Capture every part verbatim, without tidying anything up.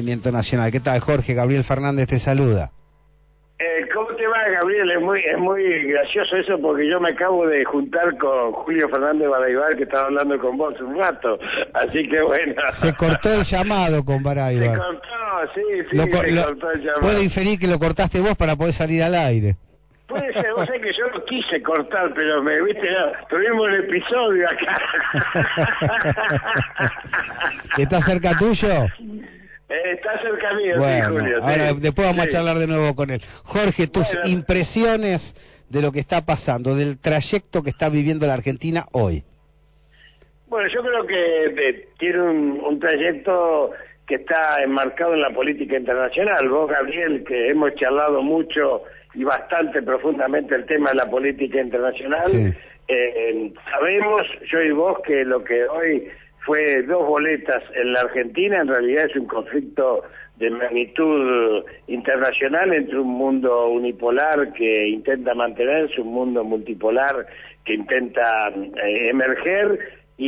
Nacional. ¿Qué tal, Jorge? Gabriel Fernández te saluda. Eh, ¿Cómo te va, Gabriel? Es muy es muy gracioso eso porque yo me acabo de juntar con Julio Fernández Baraybar, que estaba hablando con vos un rato, así que bueno. Se cortó el llamado con Baraybar. Se cortó, sí, sí, lo, se lo, cortó el llamado. Puedo inferir que lo cortaste vos para poder salir al aire. Puede ser, vos sabés que yo lo quise cortar, pero me viste, no, tuvimos un episodio acá. ¿Está cerca tuyo? Eh, está cerca mío, bueno, sí, Julio. Ahora sí, después vamos sí. a charlar de nuevo con él. Jorge, tus Bueno. impresiones de lo que está pasando, del trayecto que está viviendo la Argentina hoy. Bueno, yo creo que eh, tiene un, un trayecto que está enmarcado en la política internacional. Vos, Gabriel, que hemos charlado mucho y bastante profundamente el tema de la política internacional, sí. eh, sabemos, yo y vos, que lo que hoy fue dos boletas en la Argentina, en realidad es un conflicto de magnitud internacional entre un mundo unipolar que intenta mantenerse, un mundo multipolar que intenta eh, emerger,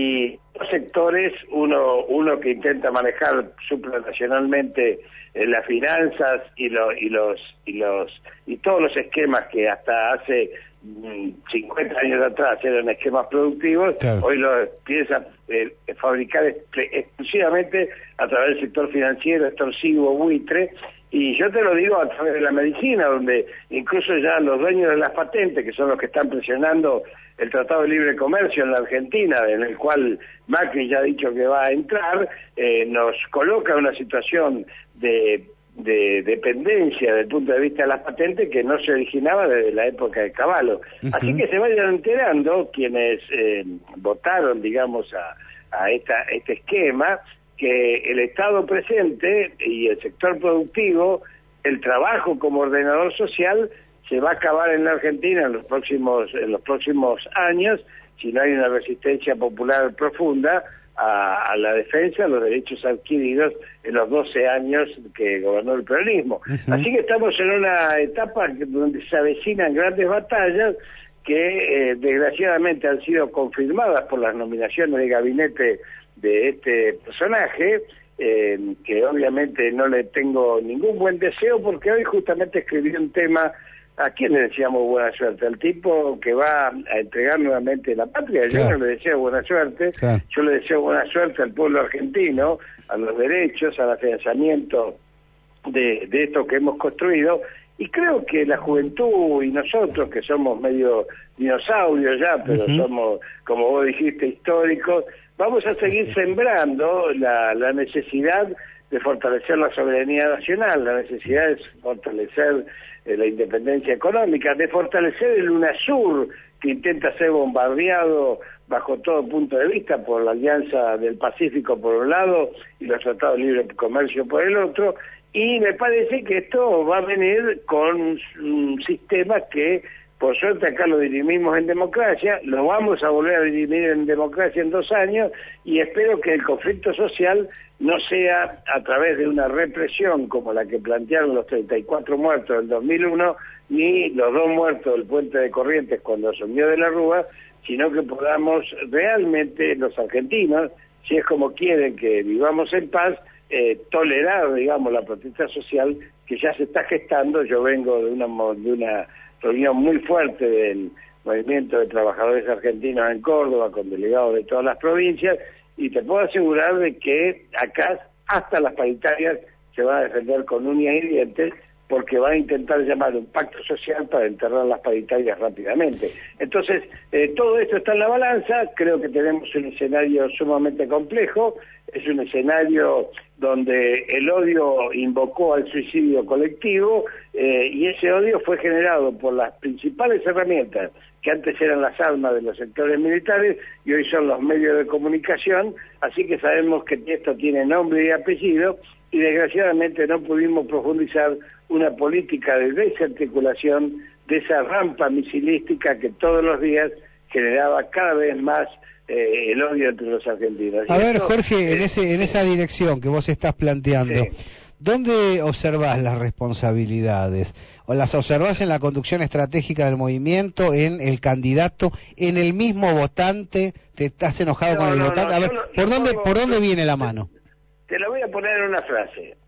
y dos sectores, uno uno que intenta manejar supranacionalmente eh, las finanzas y, lo, y los y los y todos los esquemas que hasta hace mmm, cincuenta años atrás eran esquemas productivos, claro. Hoy lo empieza eh, a fabricar exclusivamente a través del sector financiero, extorsivo, buitre. Y yo te lo digo a través de la medicina, donde incluso ya los dueños de las patentes, que son los que están presionando el Tratado de Libre Comercio en la Argentina, en el cual Macri ya ha dicho que va a entrar, eh, nos coloca en una situación de, de dependencia desde el punto de vista de las patentes que no se originaba desde la época de Cavallo. Uh-huh. Así que se vayan enterando quienes eh, votaron, digamos, a, a esta, este esquema, que el Estado presente y el sector productivo, el trabajo como ordenador social, se va a acabar en la Argentina en los próximos en los próximos años si no hay una resistencia popular profunda a, a la defensa de los derechos adquiridos en los doce años que gobernó el peronismo. Uh-huh. Así que estamos en una etapa donde se avecinan grandes batallas que eh, desgraciadamente han sido confirmadas por las nominaciones de gabinete de este personaje, eh, que obviamente no le tengo ningún buen deseo, porque hoy justamente escribí un tema. ¿A quién le deseamos buena suerte? Al tipo que va a entregar nuevamente la patria. Yo claro. no le deseo buena suerte, claro. Yo le deseo buena suerte al pueblo argentino, a los derechos, al afianzamiento de, de esto que hemos construido, y creo que la juventud y nosotros, que somos medio dinosaurios ya, pero uh-huh. somos, como vos dijiste, históricos, vamos a seguir sembrando la, la necesidad de fortalecer la soberanía nacional, la necesidad de fortalecer eh, la independencia económica, de fortalecer el UNASUR, que intenta ser bombardeado bajo todo punto de vista por la Alianza del Pacífico por un lado y los Tratados de Libre Comercio por el otro, y me parece que esto va a venir con un sistema que, por suerte, acá lo dirimimos en democracia, lo vamos a volver a dirimir en democracia en dos años, y espero que el conflicto social no sea a través de una represión como la que plantearon los treinta y cuatro muertos del dos mil uno, ni los dos muertos del puente de Corrientes cuando asumió de la Rúa, sino que podamos realmente los argentinos, si es como quieren que vivamos en paz, eh, tolerar, digamos, la protesta social que ya se está gestando. Yo vengo de una de una reunión muy fuerte del Movimiento de Trabajadores Argentinos en Córdoba, con delegados de todas las provincias, y te puedo asegurar de que acá hasta las paritarias se van a defender con uñas y dientes, porque van a intentar llamar un pacto social para enterrar las paritarias rápidamente. Entonces, eh, todo esto está en la balanza. Creo que tenemos un escenario sumamente complejo, es un escenario donde el odio invocó al suicidio colectivo, eh, y ese odio fue generado por las principales herramientas que antes eran las armas de los sectores militares y hoy son los medios de comunicación, así que sabemos que esto tiene nombre y apellido, y desgraciadamente no pudimos profundizar una política de desarticulación de esa rampa misilística que todos los días generaba cada vez más eh, el odio entre los argentinos. A ver, Jorge, en ese en esa dirección que vos estás planteando, sí. ¿Dónde observás las responsabilidades? ¿O las observás en la conducción estratégica del movimiento, en el candidato, en el mismo votante? ¿Te estás enojado no, con el no, votante? No, a ver, no, ¿por dónde pongo, por dónde viene la mano? Te lo voy a poner en una frase.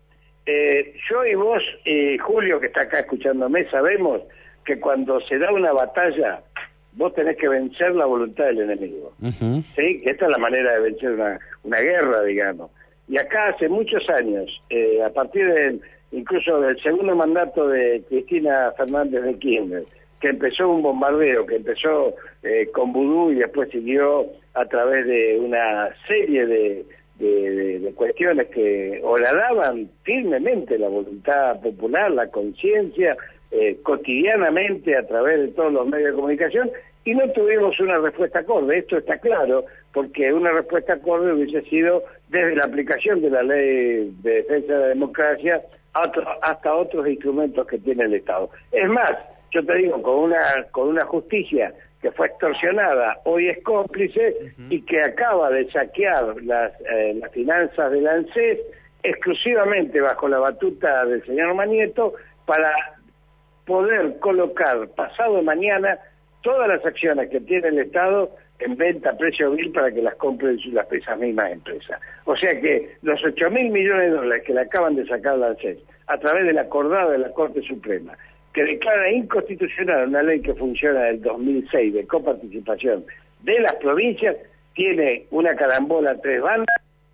eh, yo y vos, y Julio, que está acá escuchándome, sabemos que cuando se da una batalla, vos tenés que vencer la voluntad del enemigo. Uh-huh. ¿Sí? Que esta es la manera de vencer una, una guerra, digamos. Y acá hace muchos años, eh, a partir del, incluso del segundo mandato de Cristina Fernández de Kirchner, que empezó un bombardeo, que empezó eh, con vudú y después siguió a través de una serie de, de, de, de cuestiones que horadaban firmemente la voluntad popular, la conciencia, eh, cotidianamente a través de todos los medios de comunicación, y no tuvimos una respuesta acorde. Esto está claro, porque una respuesta acorde hubiese sido desde la aplicación de la Ley de Defensa de la Democracia hasta otros instrumentos que tiene el Estado. Es más, yo te digo, con una con una justicia que fue extorsionada, hoy es cómplice, uh-huh, y que acaba de saquear las, eh, las finanzas del ANSES exclusivamente bajo la batuta del señor Manieto para poder colocar pasado mañana todas las acciones que tiene el Estado en venta a precio vil para que las compren las esas mismas empresas. O sea que los ocho mil millones de dólares que le acaban de sacar la ANSES a través del acordado de la Corte Suprema, que declara inconstitucional una ley que funciona del dos mil seis de coparticipación de las provincias, tiene una carambola a tres bandas,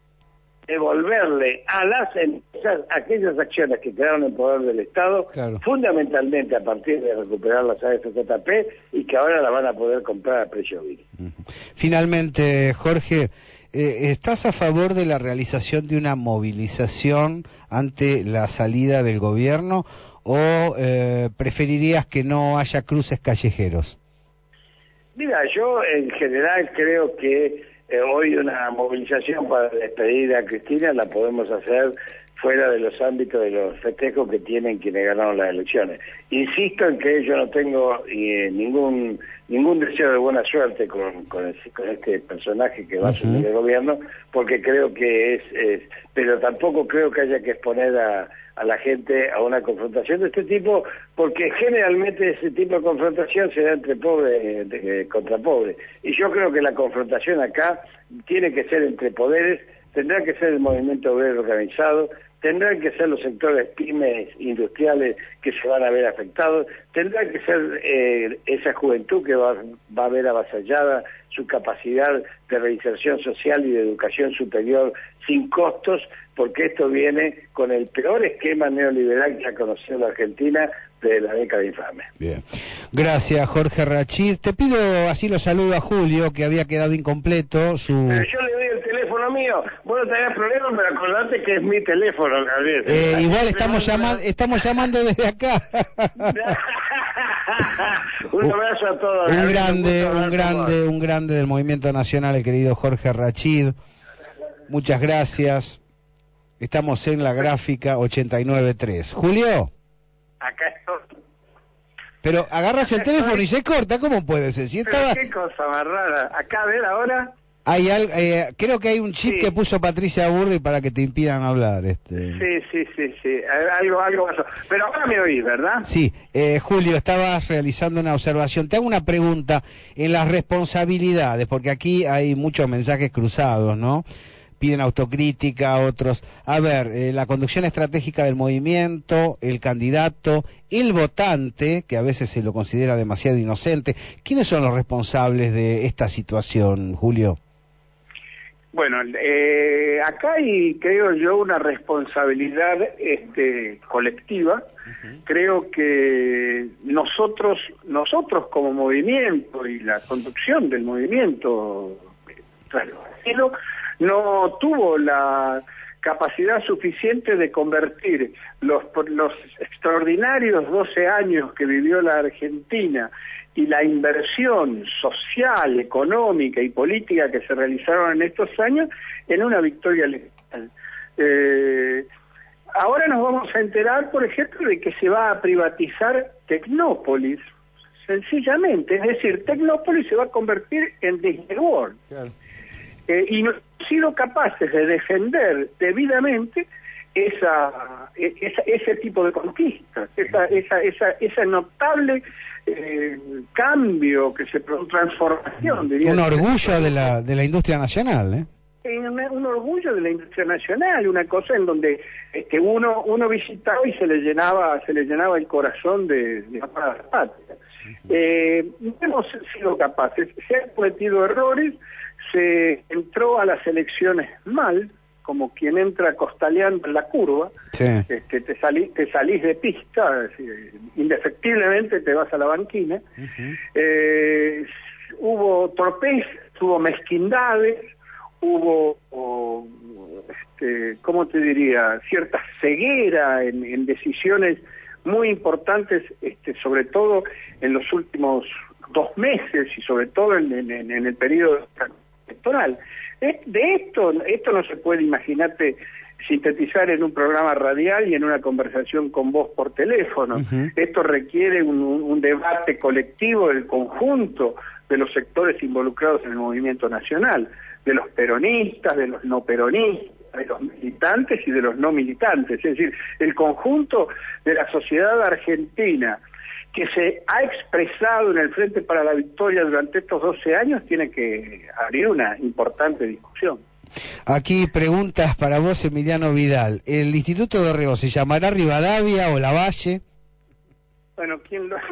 devolverle a las empresas aquellas acciones que quedaron en poder del Estado, claro, fundamentalmente a partir de recuperar las A F J P, y que ahora la van a poder comprar a precio vil. Finalmente, Jorge, eh, ¿estás a favor de la realización de una movilización ante la salida del gobierno o eh, preferirías que no haya cruces callejeros? Mira, yo en general creo que Eh, hoy una movilización para despedir a Cristina la podemos hacer fuera de los ámbitos de los festejos que tienen quienes ganaron las elecciones. Insisto en que yo no tengo eh, ningún ningún deseo de buena suerte con, con, el, con este personaje que va, uh-huh, a asumir el gobierno, porque creo que es, es, pero tampoco creo que haya que exponer a, a la gente a una confrontación de este tipo, porque generalmente ese tipo de confrontación se da entre pobres de, contra pobres, y yo creo que la confrontación acá tiene que ser entre poderes, tendrá que ser el movimiento obrero organizado, tendrán que ser los sectores pymes industriales que se van a ver afectados, tendrá que ser eh, esa juventud que va, va a ver avasallada su capacidad de reinserción social y de educación superior sin costos, porque esto viene con el peor esquema neoliberal que ha conocido la Argentina de la década infame. Bien. Gracias, Jorge Rachid. Te pido, así lo saludo a Julio, que había quedado incompleto su... Pero yo le doy el teléfono mío. Vos no tenés problema, pero acordate que es mi teléfono, Gabriel. Eh, igual estamos, llama estamos llamando desde acá. Un abrazo a todos. Un grande, un grande, un grande del Movimiento Nacional, el querido Jorge Rachid. Muchas gracias. Estamos en la gráfica ochenta y nueve tres. Julio. Acá estoy. Pero agarras el teléfono y se corta, ¿cómo puede ser? Si estaba... Pero qué cosa más rara. Acá, a ver, ahora... Hay al, eh, creo que hay un chip, sí, que puso Patricia Burri para que te impidan hablar. Este. Sí, sí, sí, sí. Algo, algo pasó. Pero ahora me oís, ¿verdad? Sí. Eh, Julio, estabas realizando una observación. Te hago una pregunta en las responsabilidades, porque aquí hay muchos mensajes cruzados, ¿no? Piden autocrítica, otros... A ver, eh, la conducción estratégica del movimiento, el candidato, el votante, que a veces se lo considera demasiado inocente. ¿Quiénes son los responsables de esta situación, Julio? Bueno, eh, acá hay, creo yo, una responsabilidad este, colectiva. Uh-huh. Creo que nosotros, nosotros como movimiento y la conducción del movimiento, claro, no tuvo la capacidad suficiente de convertir los, los extraordinarios doce años que vivió la Argentina y la inversión social, económica y política que se realizaron en estos años en una victoria electoral. Eh, ahora nos vamos a enterar, por ejemplo, de que se va a privatizar Tecnópolis, sencillamente, es decir, Tecnópolis se va a convertir en Disney World. Claro. Eh, y no han sido capaces de defender debidamente esa, esa ese tipo de conquistas, esa esa esa ese notable eh, cambio que se produjo, transformación, diría. Un orgullo de la de la industria nacional, ¿eh? un, un orgullo de la industria nacional, una cosa en donde este, uno uno visitaba y se le llenaba se le llenaba el corazón de, de la patria. Eh, no hemos sido capaces, se han cometido errores, se entró a las elecciones mal, como quien entra costaleando en la curva, sí. este, te, salí, te salís de pista, indefectiblemente te vas a la banquina, uh-huh. eh, hubo torpez, hubo mezquindades, hubo, o, este, ¿cómo te diría?, cierta ceguera en, en decisiones muy importantes, este, sobre todo en los últimos dos meses y sobre todo en, en, en el periodo electoral. De esto, esto no se puede, imagínate, sintetizar en un programa radial y en una conversación con vos por teléfono. Uh-huh. Esto requiere un, un debate colectivo del conjunto de los sectores involucrados en el movimiento nacional, de los peronistas, de los no peronistas, de los militantes y de los no militantes, es decir, el conjunto de la sociedad argentina que se ha expresado en el Frente para la Victoria durante estos doce años tiene que abrir una importante discusión. Aquí preguntas para vos, Emiliano Vidal. ¿El Instituto Dorrego se llamará Rivadavia o Lavalle? Bueno, ¿quién lo...?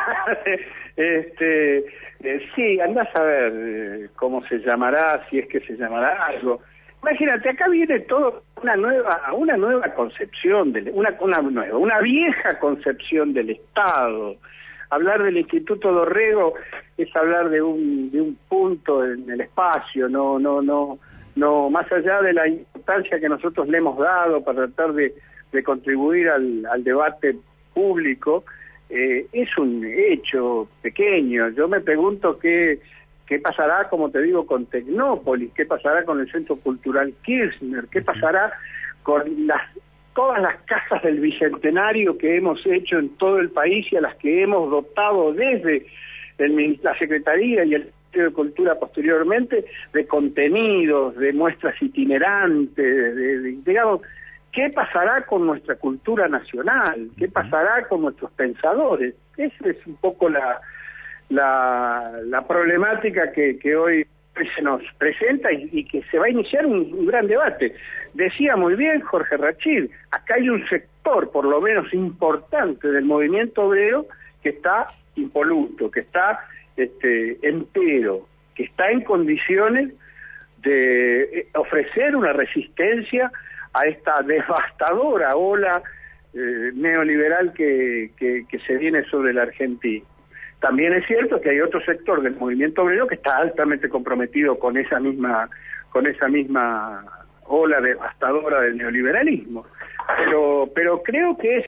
este, eh, sí, andás a ver eh, cómo se llamará, si es que se llamará algo. Imagínate, acá viene todo una nueva, una nueva concepción, de, una, una nueva, una vieja concepción del Estado. Hablar del Instituto Dorrego es hablar de un, de un punto en el espacio, no, no, no, no, más allá de la importancia que nosotros le hemos dado para tratar de, de contribuir al, al debate público, eh, es un hecho pequeño. Yo me pregunto qué ¿Qué pasará, como te digo, con Tecnópolis? ¿Qué pasará con el Centro Cultural Kirchner? ¿Qué pasará con las todas las casas del Bicentenario que hemos hecho en todo el país y a las que hemos dotado desde el, la Secretaría y el Ministerio de Cultura posteriormente de contenidos, de muestras itinerantes, de, de, de, digamos, ¿qué pasará con nuestra cultura nacional? ¿Qué pasará con nuestros pensadores? Esa es un poco la... La, la problemática que, que hoy se nos presenta y, y que se va a iniciar un, un gran debate. Decía muy bien Jorge Rachid, acá hay un sector, por lo menos importante, del movimiento obrero que está impoluto, que está este, entero, que está en condiciones de ofrecer una resistencia a esta devastadora ola eh, neoliberal que, que, que se viene sobre la Argentina. También es cierto que hay otro sector del movimiento obrero que está altamente comprometido con esa misma con esa misma ola devastadora del neoliberalismo. Pero pero creo que es